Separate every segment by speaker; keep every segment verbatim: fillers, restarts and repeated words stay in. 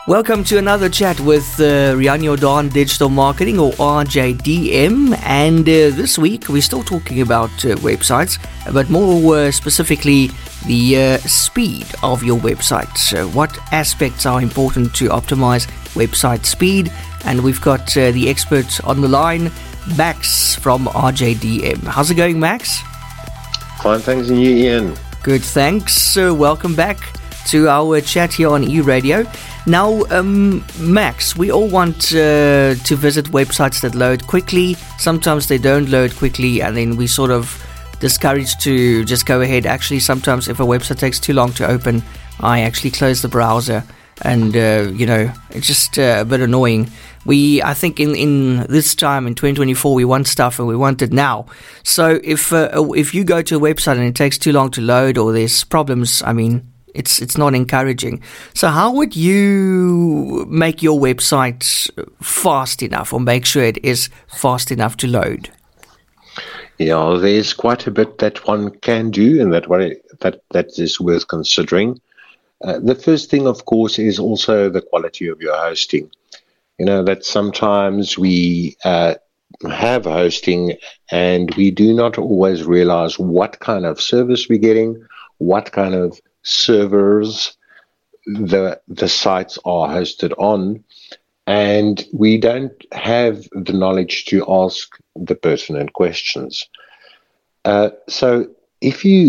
Speaker 1: Welcome to another chat with uh, Riaan Jordan Digital Marketing, or R J D M, and uh, this week we're still talking about uh, websites, but more uh, specifically the uh, speed of your website. So what aspects are important to optimize website speed? And we've got uh, the expert on the line, Max from R J D M. How's it going, Max?
Speaker 2: Fine, thanks, and you, Ian?
Speaker 1: Good, thanks. So welcome back to our chat here on E-Radio. Now, um, Max, we all want uh, to visit websites that load quickly. Sometimes they don't load quickly, and then we sort of discouraged to just go ahead. Actually, sometimes if a website takes too long to open, I actually close the browser, and uh, you know, it's just uh, a bit annoying. We, I think, in, in this time in twenty twenty-four, we want stuff and we want it now. So if uh, if you go to a website and it takes too long to load, or there's problems, I mean, It's it's not encouraging. So how would you make your website fast enough, or make sure it is fast enough to load?
Speaker 2: Yeah, there's quite a bit that one can do, and that one, that that is worth considering. Uh, the first thing, of course, is also the quality of your hosting. You know that sometimes we uh, have hosting, and we do not always realize what kind of service we're getting, what kind of servers the the sites are hosted on, and we don't have the knowledge to ask the pertinent questions. Uh, so if you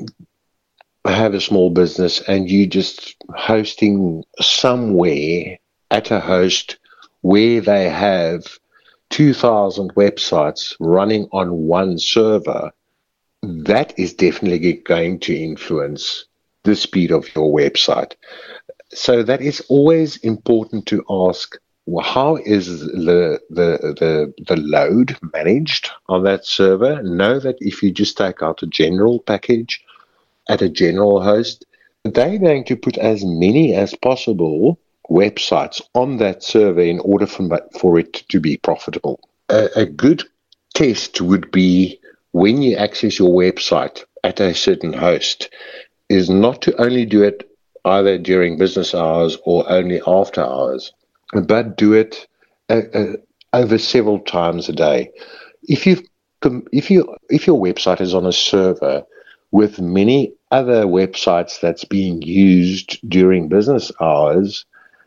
Speaker 2: have a small business and you just hosting somewhere at a host where they have two thousand websites running on one server, that is definitely going to influence the speed of your website. So that is always important to ask, well, how is the, the the the load managed on that server? Know that if you just take out a general package at a general host, they're going to put as many as possible websites on that server in order for, for it to be profitable. A, a good test would be when you access your website at a certain host, is not to only do it either during business hours or only after hours, but do it uh, uh, over several times a day. If you if you if your website is on a server with many other websites that's being used during business hours,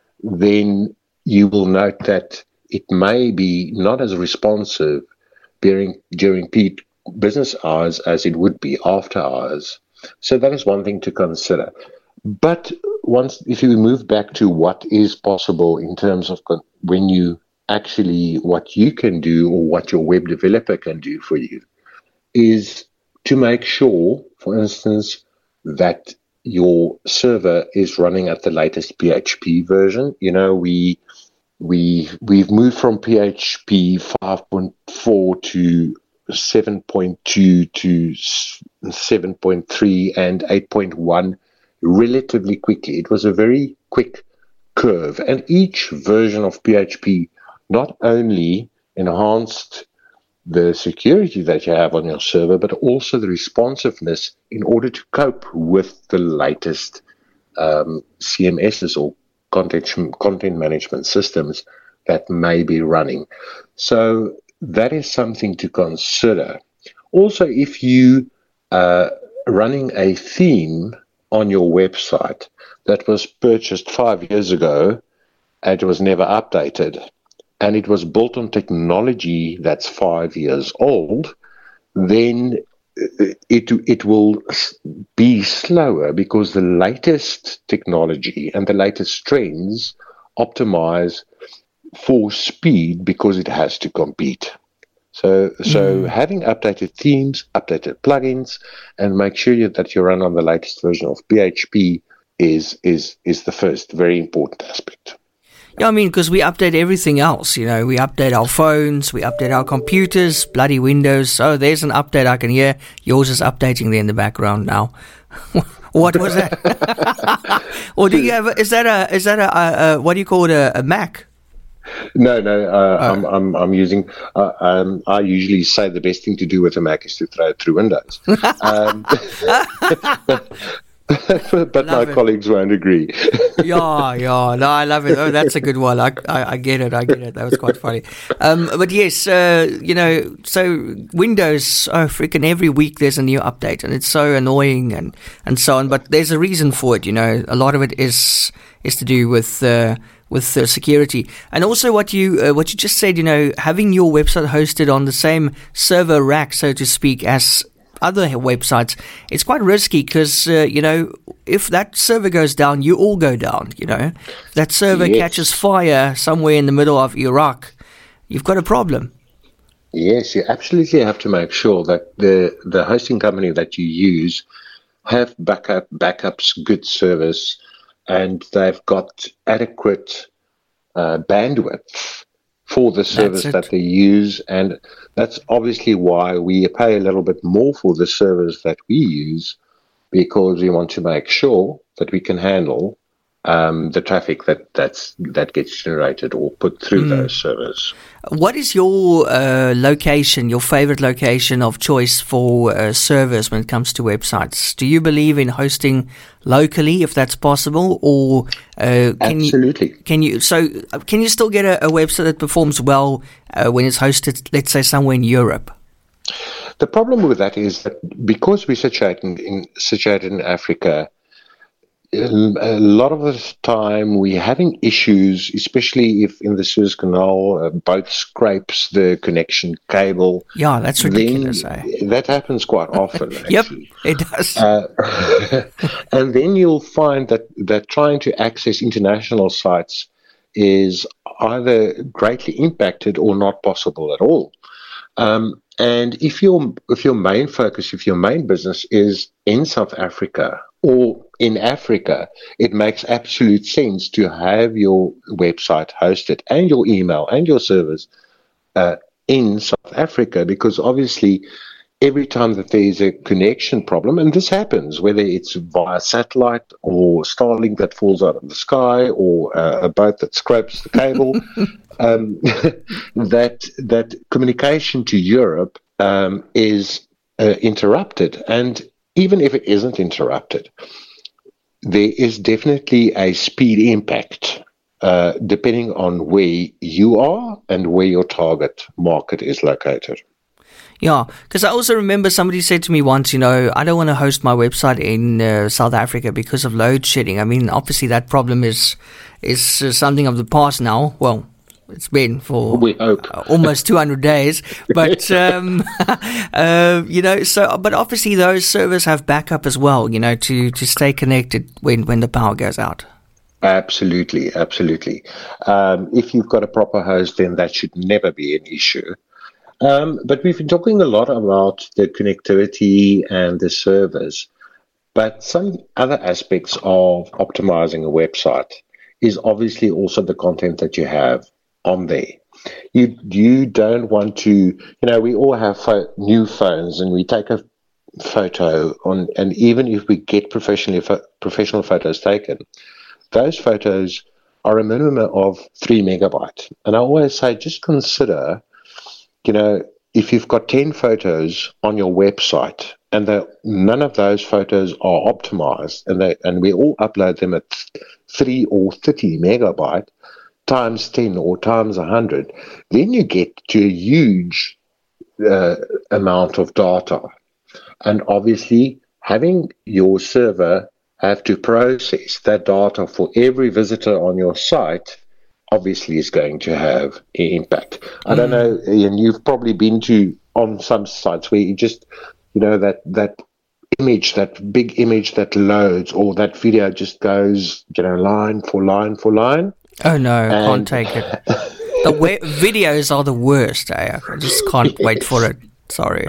Speaker 2: then you will note that it may be not as responsive during during peak business hours as it would be after hours. So that is one thing to consider. But once, if you move back to what is possible in terms of con- when you actually, what you can do or what your web developer can do for you, is to make sure, for instance, that your server is running at the latest P H P version. You know, we, we, we've moved from P H P five point four to seven point two to seven point three and eight point one relatively quickly. It was a very quick curve, and each version of P H P not only enhanced the security that you have on your server, but also the responsiveness in order to cope with the latest um, C M Ss or content, content management systems that may be running. So that is something to consider. Also, if you are uh, running a theme on your website that was purchased five years ago and it was never updated, and it was built on technology that's five years old, then it it will be slower because the latest technology and the latest trends optimize for speed because it has to compete. So, so mm. having updated themes, updated plugins, and make sure that you run on the latest version of P H P is is is the first very important aspect.
Speaker 1: Yeah, I mean, because we update everything else. You know, we update our phones, we update our computers, bloody Windows. Oh, there's an update I can hear. Yours is updating there in the background now. What was that? Or do you have? A, is that a? Is that a? a, a what do you call it? A, a Mac?
Speaker 2: No, no. Uh,
Speaker 1: oh.
Speaker 2: I'm, I'm, I'm using. Uh, um, I usually say the best thing to do with a Mac is to throw it through Windows. um, But my
Speaker 1: it.
Speaker 2: colleagues won't agree.
Speaker 1: Yeah, yeah. No, I love it. Oh, that's a good one. I, I, I get it. I get it. That was quite funny. Um, but yes, uh, you know, so Windows, oh, freaking every week there's a new update, and it's so annoying and, and so on. But there's a reason for it, you know. A lot of it is is to do with uh, with uh, security, and also what you uh, what you just said. You know, having your website hosted on the same server rack, so to speak, as other websites, it's quite risky because, uh, you know, if that server goes down, you all go down, you know. If that server
Speaker 2: Yes.
Speaker 1: catches fire somewhere in the middle of Iraq, you've got a problem.
Speaker 2: Yes, you absolutely have to make sure that the, the hosting company that you use have backup backups, good service, and they've got adequate uh, bandwidth for the service that they use. And that's obviously why we pay a little bit more for the service that we use, because we want to make sure that we can handle um, the traffic that that's, that gets generated or put through mm. those servers.
Speaker 1: What is your uh, location, your favorite location of choice for uh, servers when it comes to websites? Do you believe in hosting locally, if that's possible, or uh, can
Speaker 2: absolutely?
Speaker 1: You, can you so can you still get a, a website that performs well uh, when it's hosted, let's say, somewhere in Europe?
Speaker 2: The problem with that is that because we're situated in, situated in Africa, a lot of the time we're having issues, especially if in the Suez Canal a boat scrapes the connection cable.
Speaker 1: Yeah, that's ridiculous. Eh?
Speaker 2: That happens quite often,
Speaker 1: Yep,
Speaker 2: actually.
Speaker 1: it does.
Speaker 2: Uh, and then you'll find that, that trying to access international sites is either greatly impacted or not possible at all. Um, and if your if your main focus, if your main business is in South Africa or in Africa, it makes absolute sense to have your website hosted and your email and your servers uh, in South Africa, because obviously every time that there is a connection problem, and this happens, whether it's via satellite or Starlink that falls out of the sky or uh, a boat that scrapes the cable, um, that that communication to Europe um, is uh, interrupted. And even if it isn't interrupted, there is definitely a speed impact uh, depending on where you are and where your target market is located.
Speaker 1: Yeah, because I also remember somebody said to me once, you know, I don't want to host my website in uh, South Africa because of load shedding. I mean, obviously that problem is is uh, something of the past now. Well, it's been for
Speaker 2: we hope.
Speaker 1: uh, almost two hundred days, but um, uh, you know. So, but obviously those servers have backup as well, you know, to, to stay connected when, when the power goes out.
Speaker 2: Absolutely, absolutely. Um, if you've got a proper host, then that should never be an issue. Um, but we've been talking a lot about the connectivity and the servers, but some other aspects of optimizing a website is obviously also the content that you have on there. You you don't want to, you know, we all have fo- new phones and we take a photo on, and even if we get professionally fo- professional photos taken, those photos are a minimum of three megabytes. And I always say, just consider, you know, if you've got ten photos on your website and none of those photos are optimized, and they, and we all upload them at three or thirty megabyte times ten or times one hundred, then you get to a huge uh, amount of data. And obviously, having your server have to process that data for every visitor on your site obviously is going to have an impact. I don't know, Ian, you've probably been to on some sites where you just, you know, that that image, that big image that loads, or that video just goes, you know, line for line for line.
Speaker 1: Oh no, I can't take it. The we- videos are the worst. Eh? I just can't yes. wait for it. Sorry.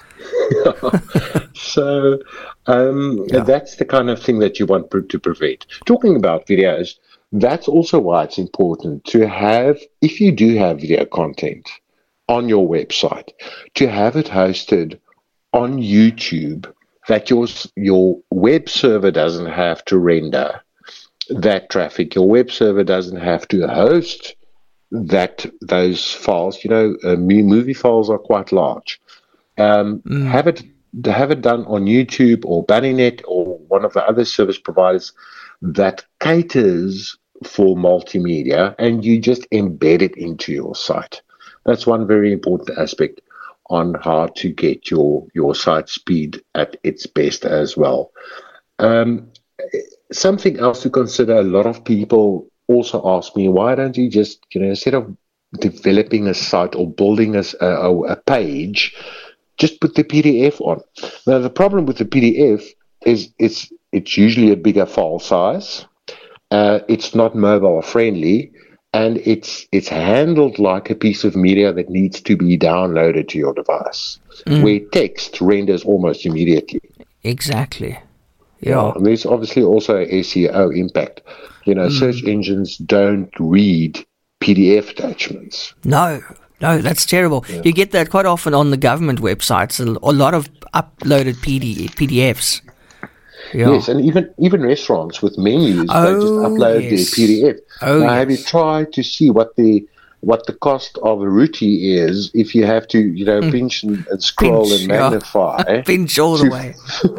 Speaker 2: So um, yeah. that's the kind of thing that you want to prevent. Talking about videos, that's also why it's important to have, if you do have video content on your website, to have it hosted on YouTube, that your your web server doesn't have to render that traffic. Your web server doesn't have to host that those files. You know, uh, movie files are quite large. Um, mm. Have it have it done on YouTube or Bunnynet or one of the other service providers that caters for multimedia, and you just embed it into your site. That's one very important aspect on how to get your, your site speed at its best as well. Um, something else to consider, a lot of people also ask me, why don't you just, you know, instead of developing a site or building a, a, a page, just put the P D F on. Now, the problem with the P D F is it's it's usually a bigger file size. Uh, it's not mobile friendly, and it's it's handled like a piece of media that needs to be downloaded to your device, mm. where text renders almost immediately.
Speaker 1: Exactly. Yeah.
Speaker 2: yeah. There's obviously also a S E O impact. You know, mm. search engines don't read P D F attachments.
Speaker 1: No. No, that's terrible. Yeah. You get that quite often on the government websites, a lot of uploaded P D, P D Fs. Yeah.
Speaker 2: Yes, and even, even restaurants with menus, oh, they just upload yes. their P D F.
Speaker 1: Oh,
Speaker 2: now,
Speaker 1: yes.
Speaker 2: have you tried to see what the what the cost of a roti is if you have to, you know, pinch and, and scroll pinch, and magnify?
Speaker 1: Yeah. Pinch all the way.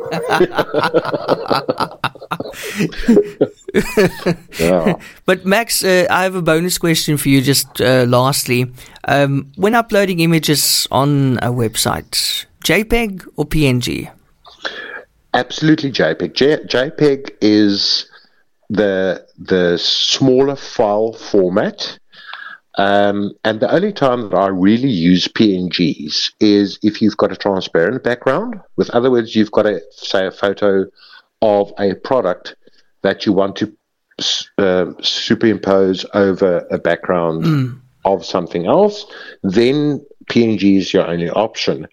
Speaker 2: yeah.
Speaker 1: But Max, uh, I have a bonus question for you just uh, lastly. Um, when uploading images on a website, JPEG or P N G?
Speaker 2: Absolutely JPEG. J- JPEG is the the smaller file format. Um, and the only time that I really use P N Gs is if you've got a transparent background. With other words, you've got a, say, a photo of a product that you want to uh, superimpose over a background mm. of something else, then P N G is your only option.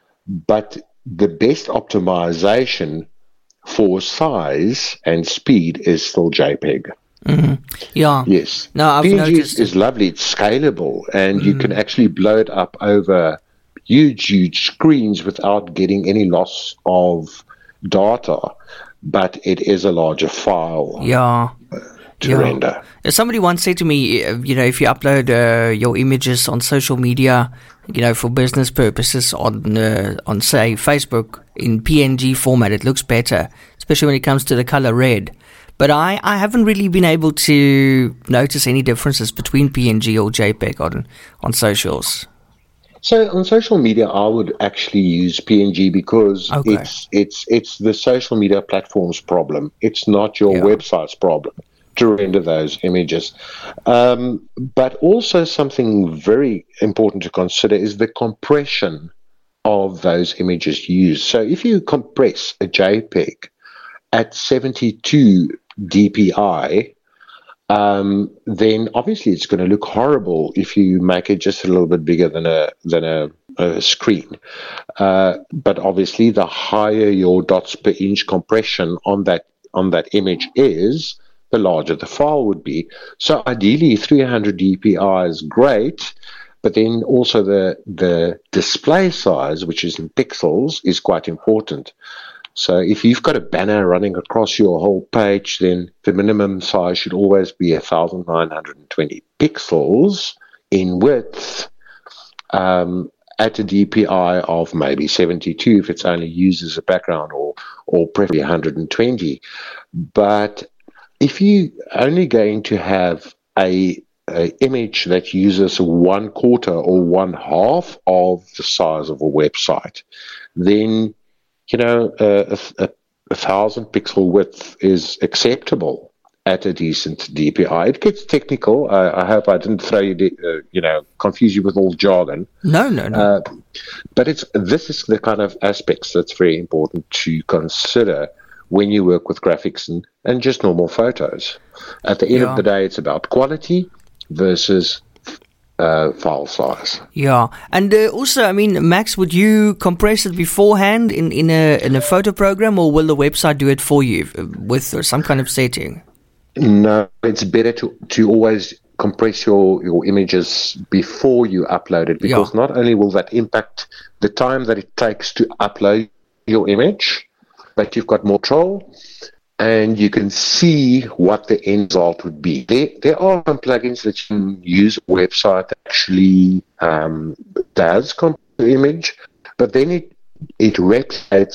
Speaker 2: But the best optimization for size and speed is still JPEG.
Speaker 1: Mm-hmm. Yeah.
Speaker 2: Yes.
Speaker 1: No, I've
Speaker 2: P N G
Speaker 1: noticed
Speaker 2: is lovely. It's scalable, and mm. you can actually blow it up over huge, huge screens without getting any loss of data. But it is a larger file.
Speaker 1: Yeah.
Speaker 2: To
Speaker 1: yeah.
Speaker 2: render.
Speaker 1: Somebody once said to me, you know, if you upload uh, your images on social media, you know, for business purposes on, uh, on say, Facebook in P N G format, it looks better, especially when it comes to the color red. But I, I haven't really been able to notice any differences between P N G or JPEG on, on socials.
Speaker 2: So on social media, I would actually use P N G because okay. it's it's it's the social media platform's problem. It's not your yeah. website's problem to render those images. Um, but also something very important to consider is the compression of those images used. So if you compress a JPEG at seventy-two D P I, um, then obviously it's going to look horrible if you make it just a little bit bigger than a than a, a screen. Uh, but obviously, the higher your dots per inch compression on that on that image is, the larger the file would be. So ideally, three hundred D P I is great, but then also the the display size, which is in pixels, is quite important. So if you've got a banner running across your whole page, then the minimum size should always be one thousand nine hundred twenty pixels in width um, at a D P I of maybe seventy-two if it's only used as a background, or or preferably one hundred twenty. But if you're only going to have a, a image that uses one quarter or one half of the size of a website, then you know, uh, a, a, a thousand pixel width is acceptable at a decent D P I. It gets technical. I, I hope I didn't throw you, uh, you know, confuse you with all jargon.
Speaker 1: No, no, no.
Speaker 2: Uh, but it's this is the kind of aspects that's very important to consider when you work with graphics and, and just normal photos. At the end yeah. of the day, it's about quality versus Uh, file size.
Speaker 1: Yeah, and uh, also, I mean, Max, would you compress it beforehand in, in a in a photo program, or will the website do it for you with some kind of setting?
Speaker 2: No, it's better to, to always compress your, your images before you upload it, because yeah. not only will that impact the time that it takes to upload your image, but you've got more control, and you can see what the end result would be. There, there are some plugins that you can use a website that actually um, does compress the image, but then it, it replicates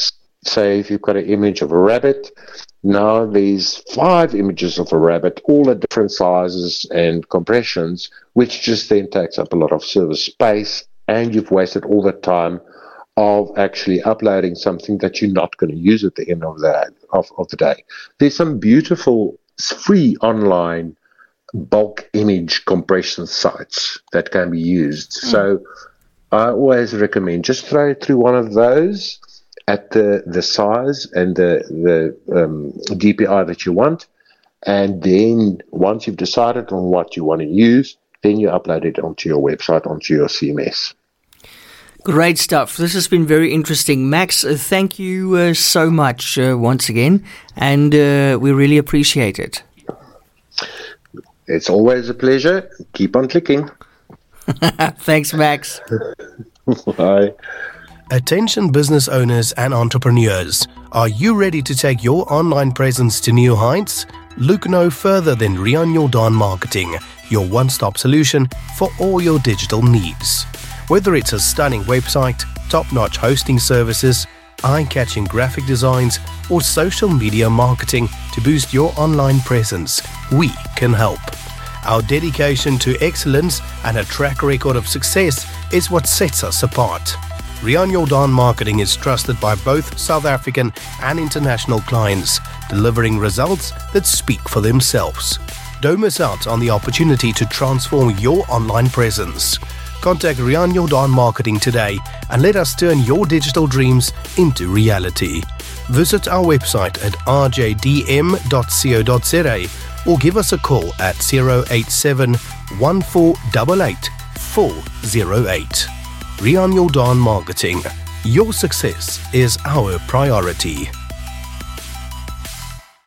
Speaker 2: say if you've got an image of a rabbit, now there's five images of a rabbit, all at different sizes and compressions, which just then takes up a lot of server space, and you've wasted all the time of actually uploading something that you're not going to use at the end of the, of, of the day. There's some beautiful free online bulk image compression sites that can be used. Mm. So I always recommend just throw it through one of those at the, the size and the, the um, D P I that you want. And then once you've decided on what you want to use, then you upload it onto your website, onto your C M S.
Speaker 1: Great stuff. This has been very interesting. Max, uh, thank you uh, so much uh, once again, and uh, we really appreciate it.
Speaker 2: It's always a pleasure. Keep on clicking.
Speaker 1: Thanks, Max.
Speaker 2: Bye.
Speaker 3: Attention business owners and entrepreneurs. Are you ready to take your online presence to new heights? Look no further than Riaan Jordan Marketing, your one-stop solution for all your digital needs. Whether it's a stunning website, top-notch hosting services, eye-catching graphic designs, or social media marketing to boost your online presence, we can help. Our dedication to excellence and a track record of success is what sets us apart. Riaan Jordan Marketing is trusted by both South African and international clients, delivering results that speak for themselves. Don't miss out on the opportunity to transform your online presence. Contact Riaan Jordan Marketing today and let us turn your digital dreams into reality. Visit our website at r j d m dot co dot z a or give us a call at zero eight seven, one four eight eight, four zero eight. Riaan Jordan Marketing. Your success is our priority.